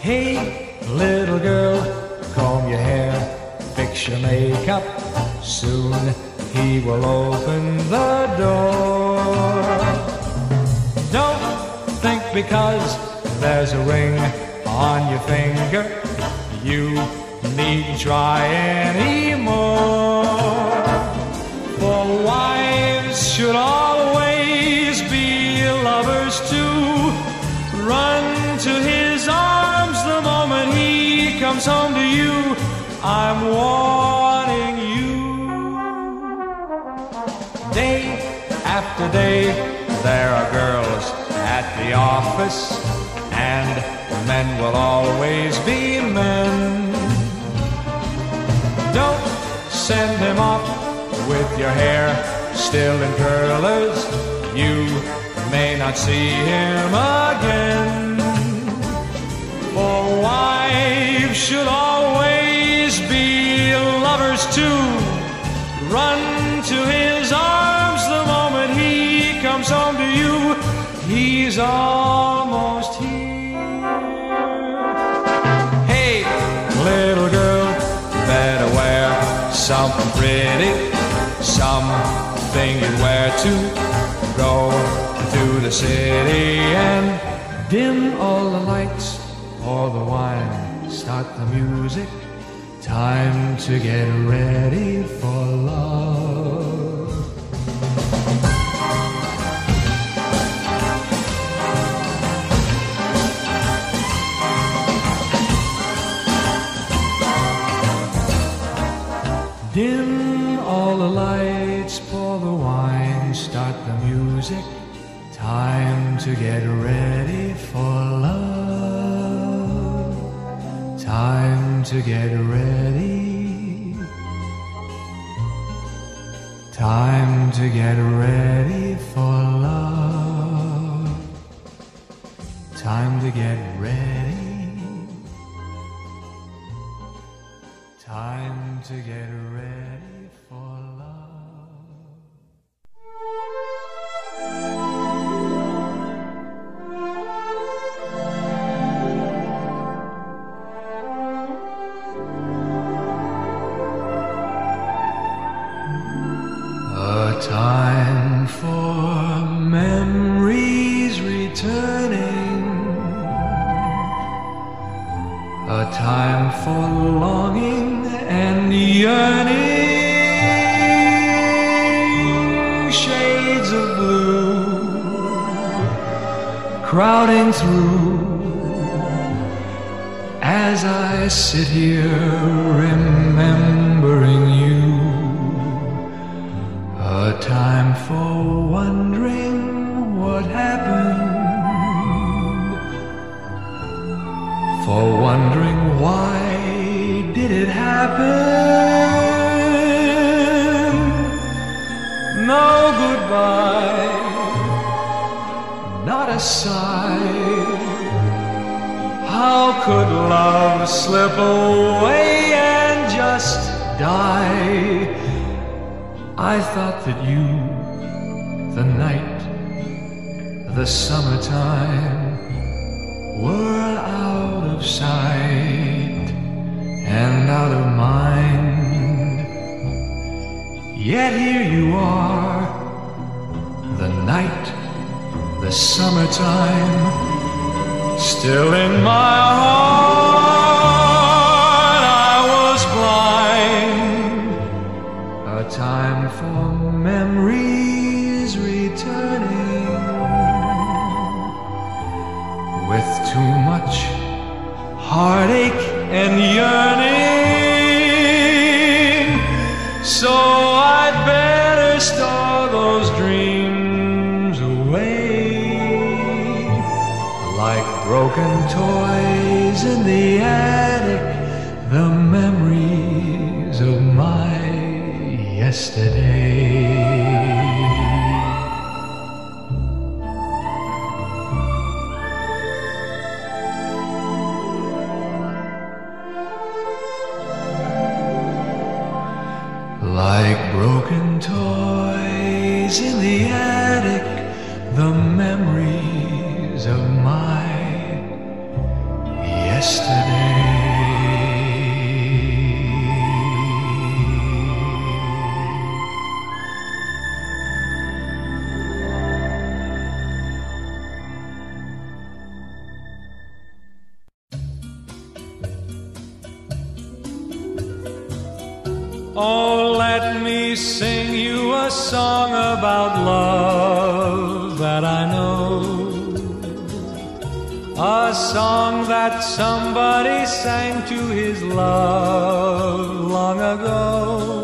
Hey, little girl, comb your hair, fix your makeup. Soon he will open the door. Don't think because there's a ring on your finger you needn't try anymore. For wives should always be lovers too. Run to his arms the moment he comes home to you. I'm warning you. Day after day there are girls at the office, and men will always be men. Don't send him off with your hair still in curlers. You may not see him again. For wives should always be lovers too. Run to his arms the moment he comes home to you. He's almost here. Hey, little girl, better wear something pretty, something you wear to go to the city. And dim all the lights, pour the wine, start the music. Time to get ready for love. Dim all the lights, pour the wine, start the music. Time to get ready for love. Time to get ready. Time to get ready for love. Time to get ready. Time to get ready for love. A time for memories returning. A time for longing and yearning. Shades of blue crowding through as I sit here remembering you. A time for wondering what happened, for wondering why did it happen. No goodbye, not a sigh. How could love slip away and just die? I thought that you, the night, the summertime, were out of sight and out of mind. Yet here you are, the night, the summertime, still in my heart. I was blind. A time for memories returning, with too much heartache and yearning. So I'd better store those dreams away, like broken toys in the attic, the memories of my yesterday. Like broken toys in the attic, the memories of my yesterday. Oh, let me sing you a song about love that I know. A song that somebody sang to his love long ago.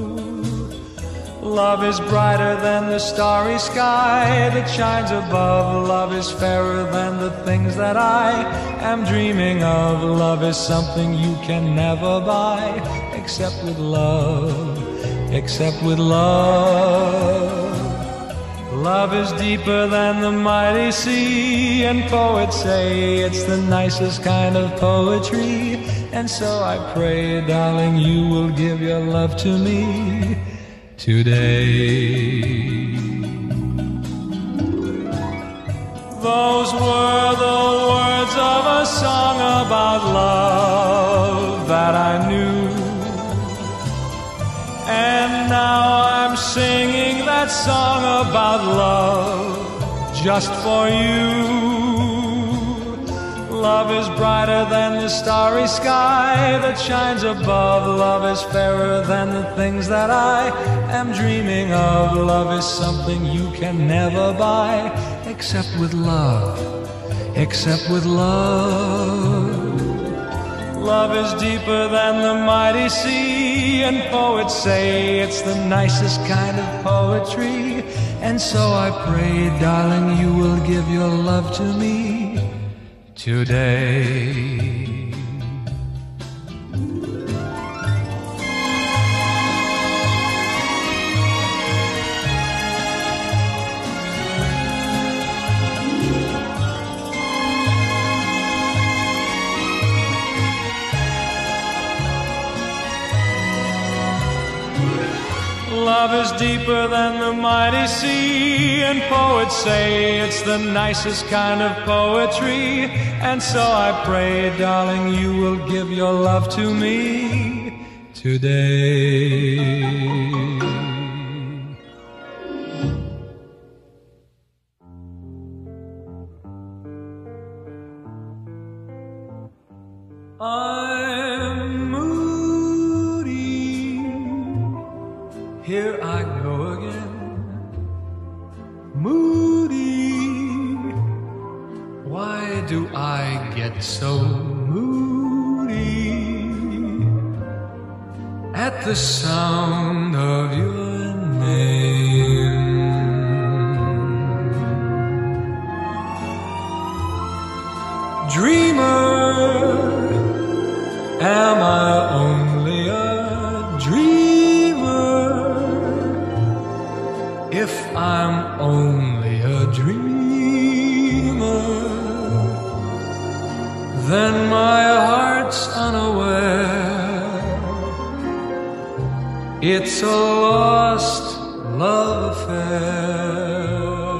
Love is brighter than the starry sky that shines above. Love is fairer than the things that I am dreaming of. Love is something you can never buy except with love, except with love. Love is deeper than the mighty sea, and poets say it's the nicest kind of poetry. And so I pray, darling, you will give your love to me today. Those were the words of a song about love that I knew. And now I'm singing that song about love just for you. Love is brighter than the starry sky that shines above. Love is fairer than the things that I am dreaming of. Love is something you can never buy except with love, except with love. Love is deeper than the mighty sea, and poets say it's the nicest kind of poetry. And so I pray, darling, you will give your love to me today. Love is deeper than the mighty sea, and poets say it's the nicest kind of poetry. And so I pray, darling, you will give your love to me today. I'm moody, here I go again, moody. Why do I get so moody at the sound of your name? Dreamer, am I only a dreamer? If I'm only a dreamer, then my heart's unaware. It's a lost love affair.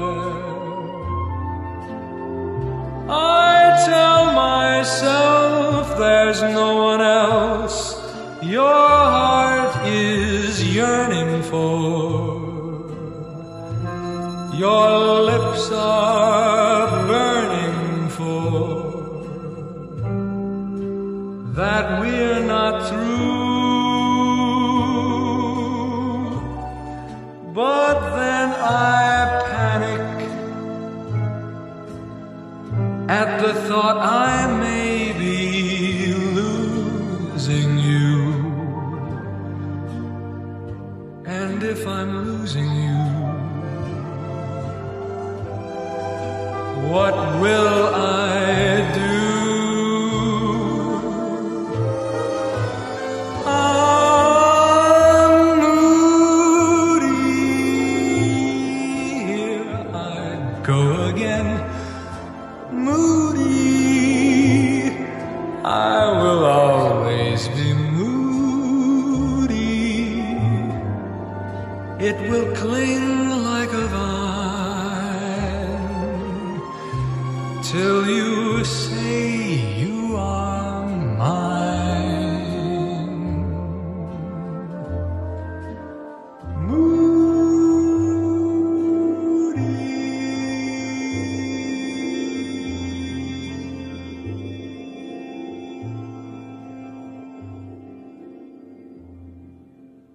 I tell myself there's no one else your heart is yearning for. Your lips are burning for that we're not through. But then I panic at the thought I may be losing you. And if I'm losing you, what will I do? I'm moody, here I go again, moody. I will always be moody. It will cling like a vine till you say you are mine. Moody.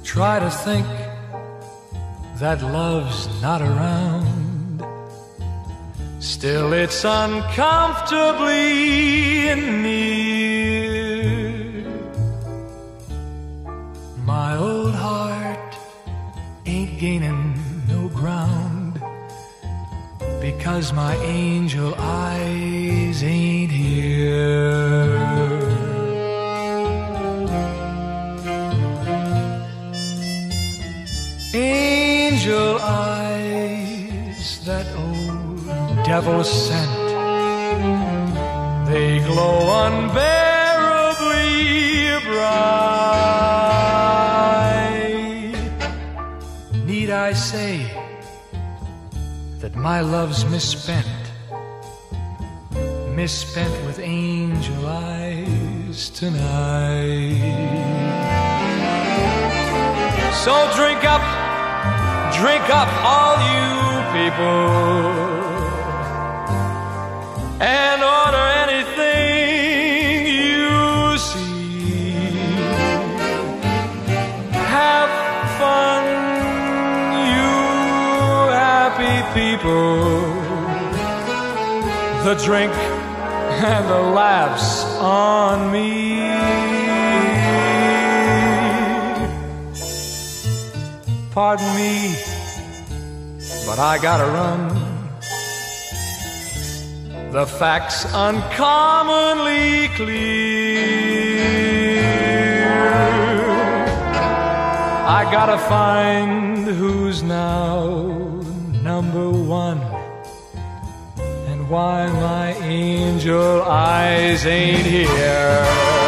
try to think that love's not around, still it's uncomfortably near. My old heart ain't gaining no ground, because my angel eyes ain't here. Angel eyes that old devil sent, they glow unbearably bright. Need I say that my love's misspent, misspent with angel eyes tonight? So drink up all you people, and order anything you see. Have fun, you happy people. The drink and the laughs on me. Pardon me, but I gotta run. The facts uncommonly clear. I gotta find who's now number one, and why my angel eyes ain't here.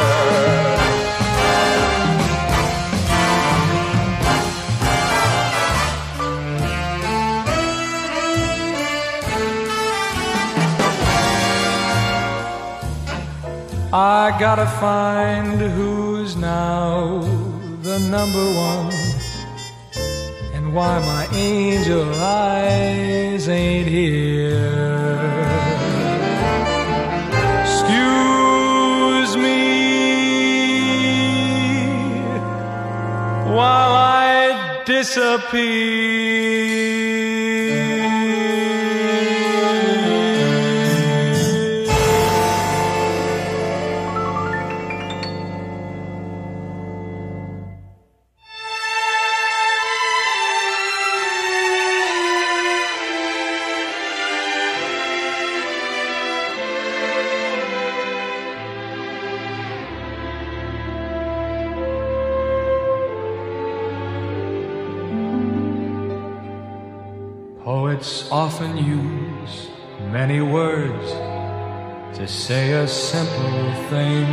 I gotta find who's now the number one, and why my angel eyes ain't here. Excuse me while I disappear. Poets often use many words to say a simple thing.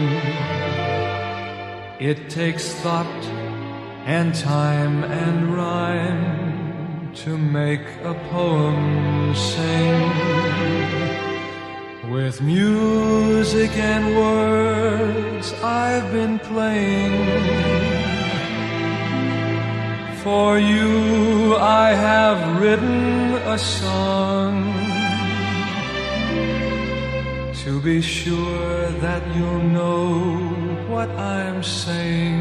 It takes thought and time and rhyme to make a poem sing. With music and words I've been playing. For you I have written a song, to be sure that you'll know what I'm saying.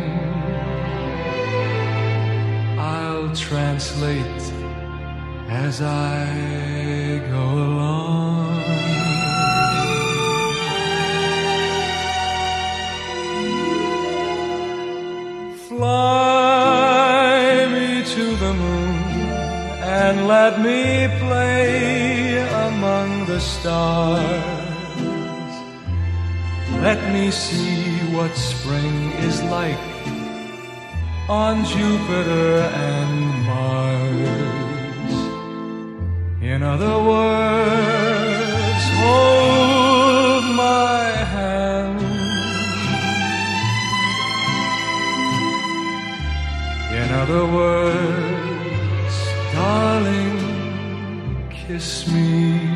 I'll translate as I go along. Fly me to the moon and let me play among the stars. Let me see what spring is like on Jupiter and Mars. In other words, hold my hand. In other words, darling, kiss me.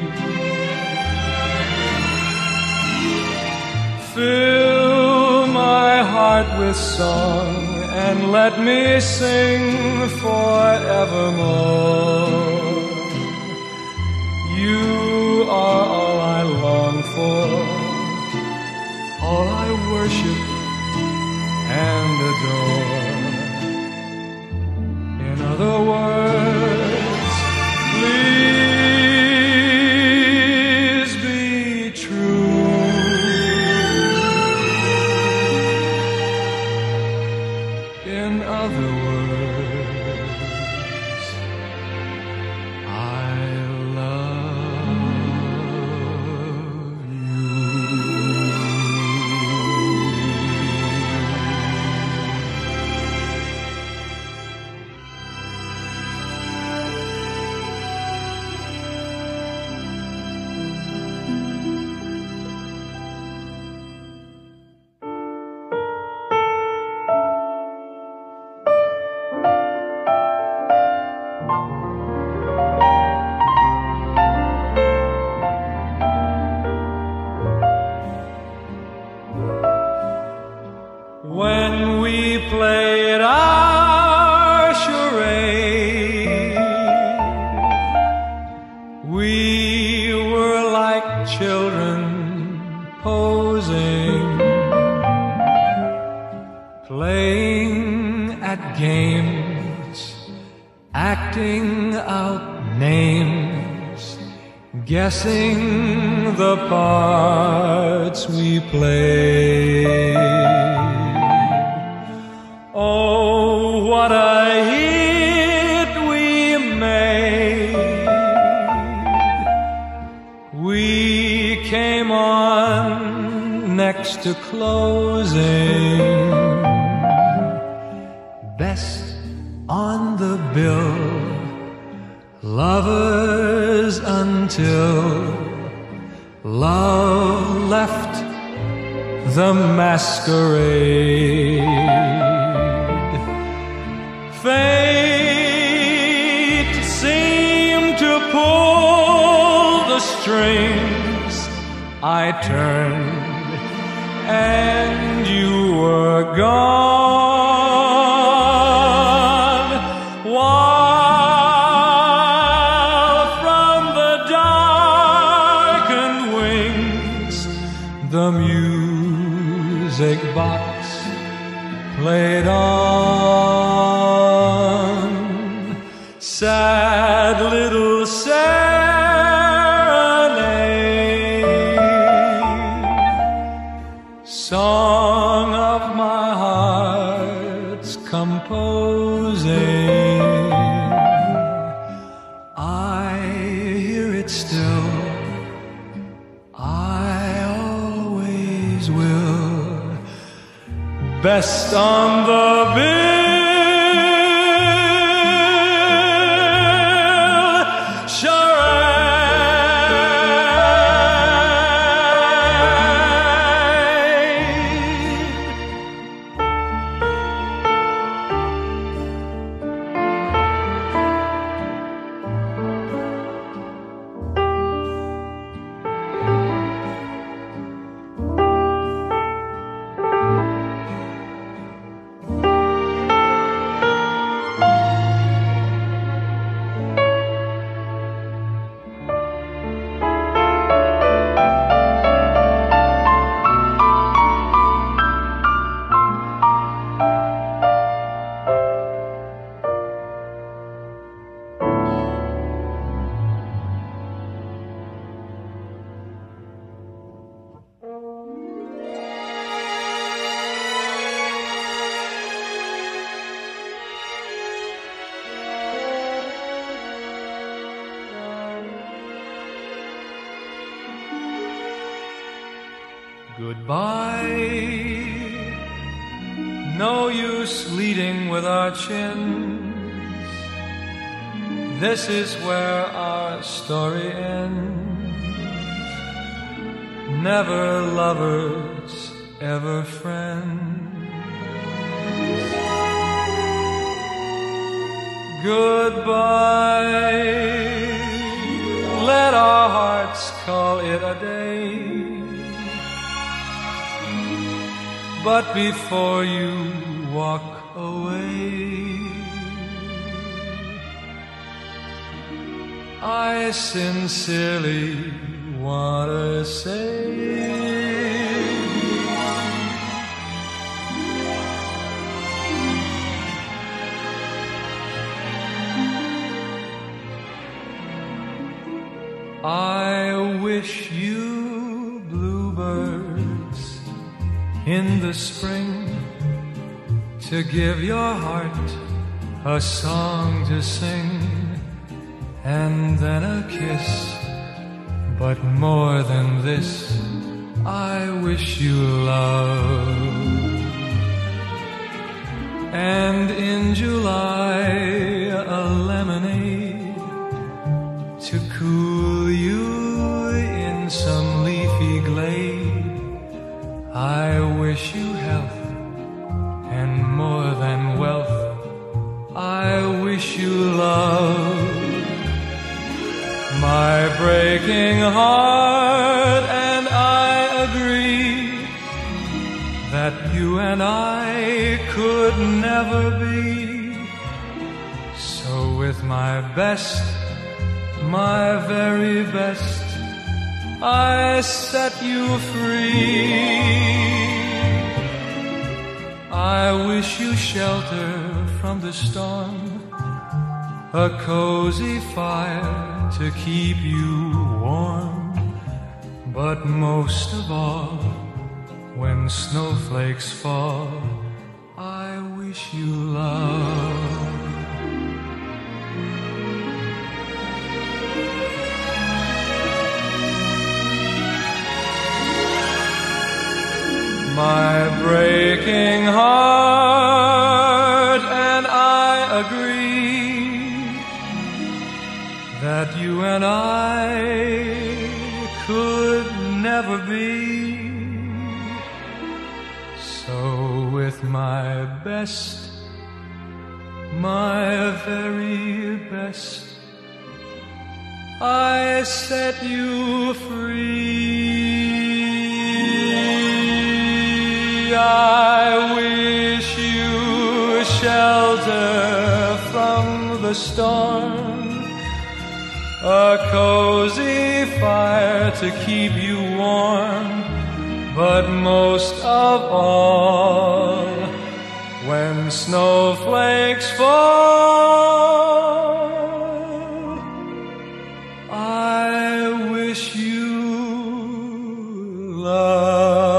Fill my heart with song and let me sing forevermore. You are all I long for, all I worship and adore. other words, please be true. In other words, I love you. When we played our charade, we were like children posing, playing at games, acting out names, guessing the parts we played. Oh, what a hit we made. We came on next to closing, best on the bill, lovers until love left the masquerade. Fate seemed to pull the strings. I turned and you were gone, while from the darkened wings the music box played on. Sad little serenade, song of my heart's composing. I hear it still, I always will, best on the bill. Goodbye, no use leading with our chins. This is where our story ends. Never lovers, ever friends. Goodbye, let our hearts call it a day. But before you walk away, I sincerely want to say, I wish you bluebirds in the spring to give your heart a song to sing, and then a kiss. But more than this, I wish you love. And in July, a lemonade to cool you in some leafy glade. I wish you health and more than wealth. I wish you love. My breaking heart and I agree that you and I could never be. So with my best, my very best, I set you free. I wish you shelter from the storm, a cozy fire to keep you warm, but most of all, when snowflakes fall, I wish you love. My breaking heart and I agree that you and I could never be. So with my best, my very best, I set you free. I wish you shelter from the storm, a cozy fire to keep you warm, but most of all, when snowflakes fall, I wish you love.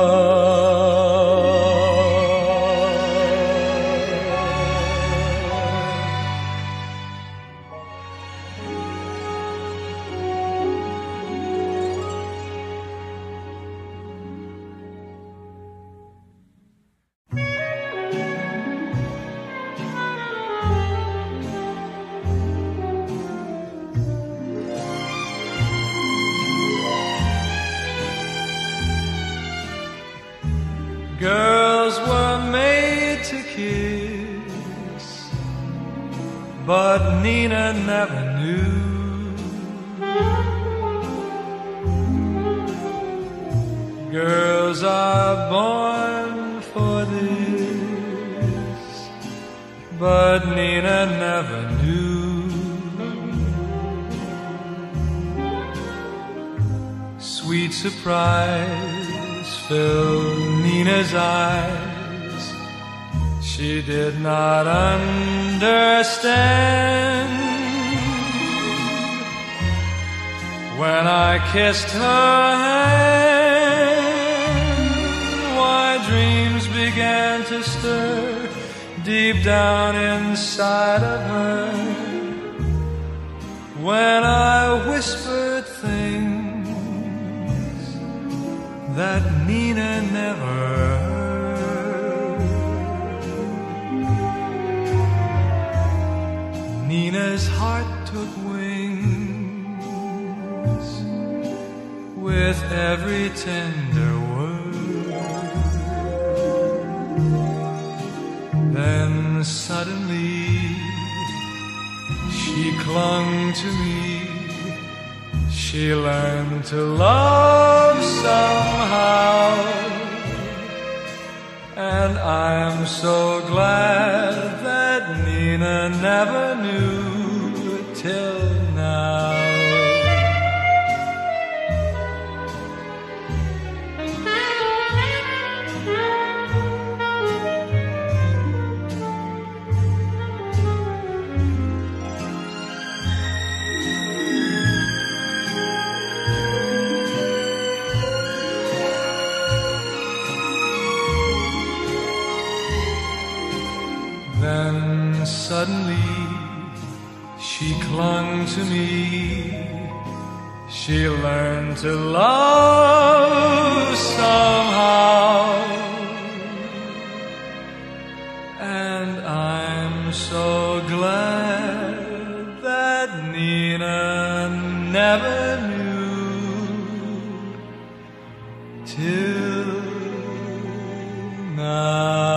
Girls were made to kiss, but Nina never knew. Girls are born for this, but Nina never knew. Sweet surprise filled Nina's eyes. She did not understand when I kissed her hand. Why dreams began to stir deep down inside of her when I whispered things that Nina never heard. Nina's heart took wings with every tender word. Then suddenly she clung to me. She learned to love somehow, and I'm so glad that Nina never knew till now. suddenly she clung to me. She learned to love somehow, and I'm so glad that Nina never knew till now.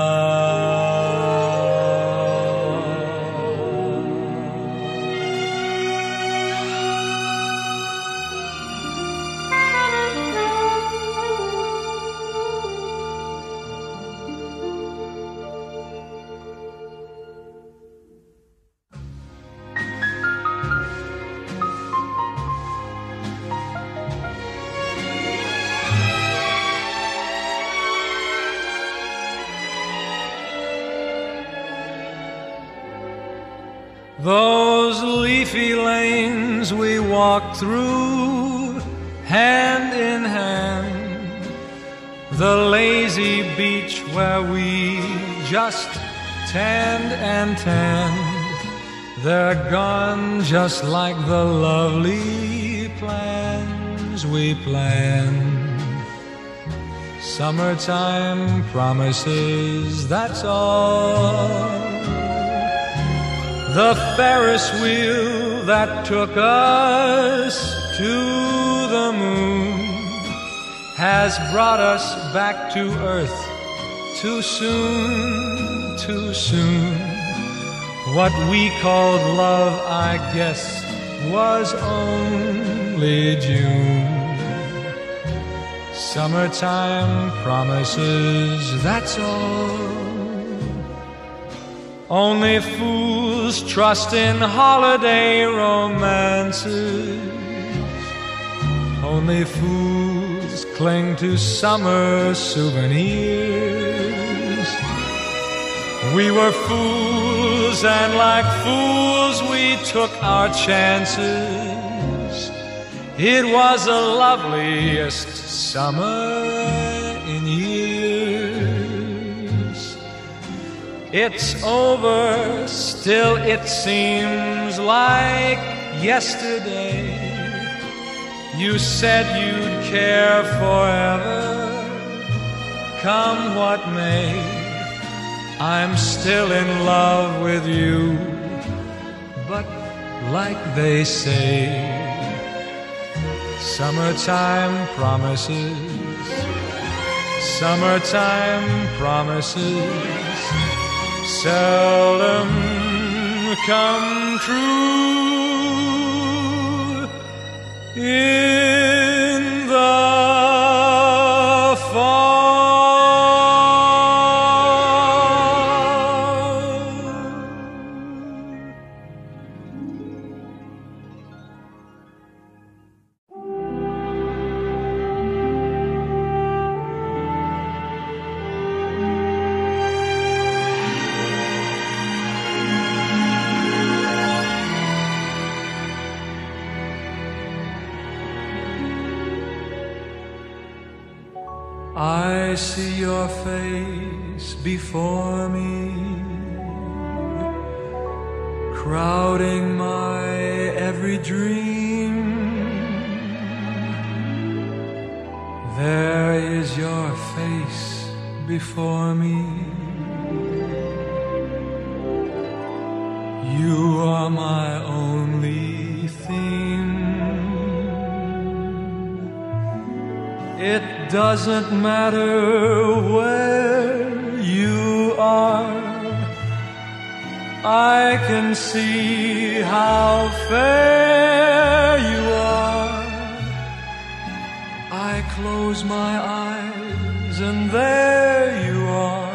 Those leafy lanes we walked through, hand in hand, the lazy beach where we just tanned and tanned, they're gone just like the lovely plans we planned. Summertime promises, that's all. The Ferris wheel that took us to the moon has brought us back to earth too soon, too soon. What we called love, I guess, was only June. Summertime promises, that's all. Only fools trust in holiday romances. Only fools cling to summer souvenirs. We were fools, and like fools we took our chances. It was the loveliest summer in years. It's over, still it seems like yesterday. You said you'd care forever, come what may. I'm still in love with you, but like they say, summertime promises, summertime promises seldom come true in the fall. I see your face before me, crowding my every dream. There is your face before me. You are my only theme. It doesn't matter where you are, I can see how fair you are. I close my eyes and there you are,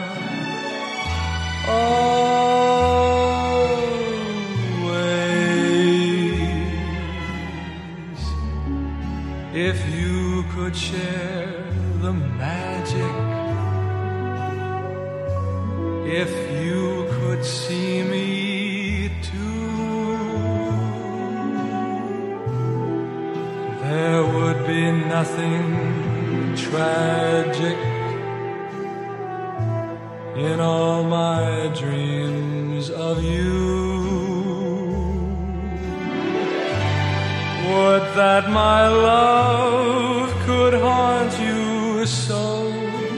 always. If you could share the magic, if you could see me too, there would be nothing tragic in all my dreams photos of you. Would that my love could haunt you so,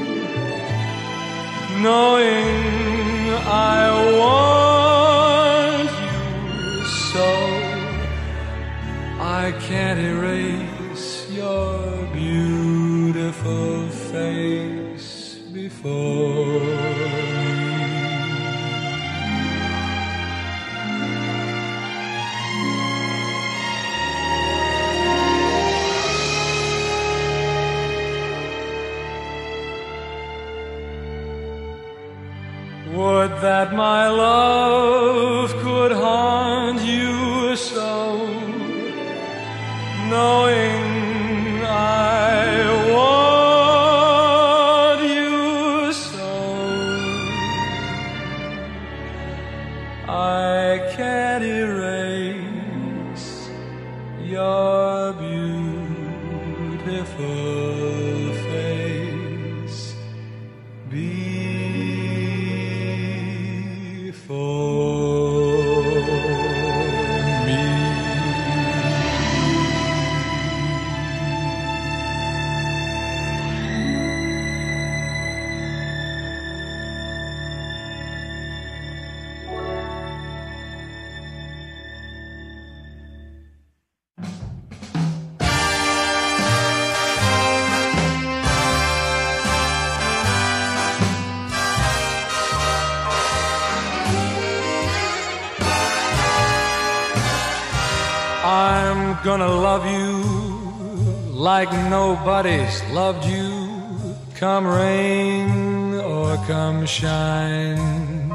knowing I want you so. I can't erase your beautiful face before me. Would that my love could haunt you so, knowing I want you so. I can't erase your beautiful face before me. I'm gonna love you like nobody's loved you, come rain or come shine.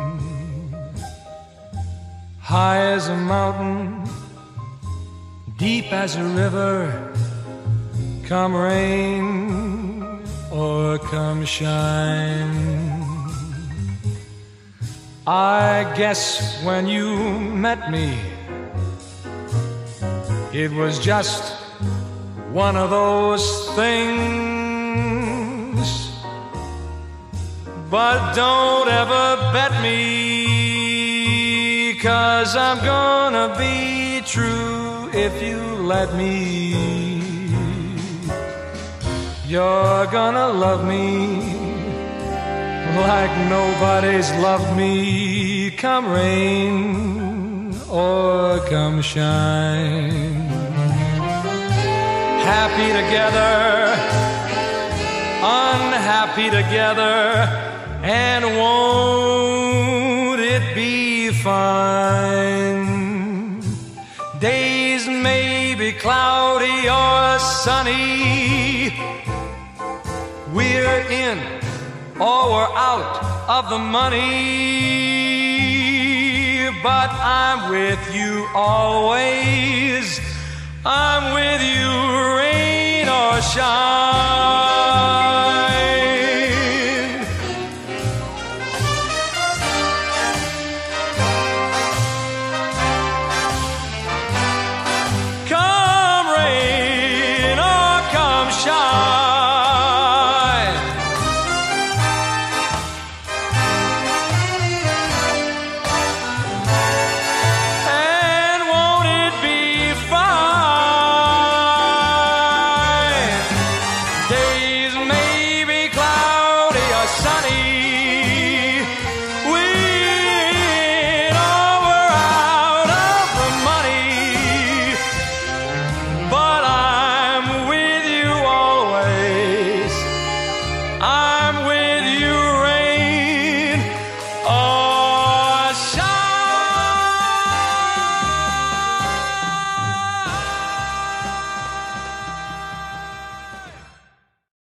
High as a mountain, deep as a river, come rain or come shine. I guess when you met me, it was just one of those things. But don't ever bet me, 'cause I'm gonna be true if you let me. You're gonna love me like nobody's loved me, come rain or come shine. Happy together, unhappy together, and won't it be fine? Days may be cloudy or sunny, we're in or we're out of the money. But I'm with you always, I'm with you rain or shine.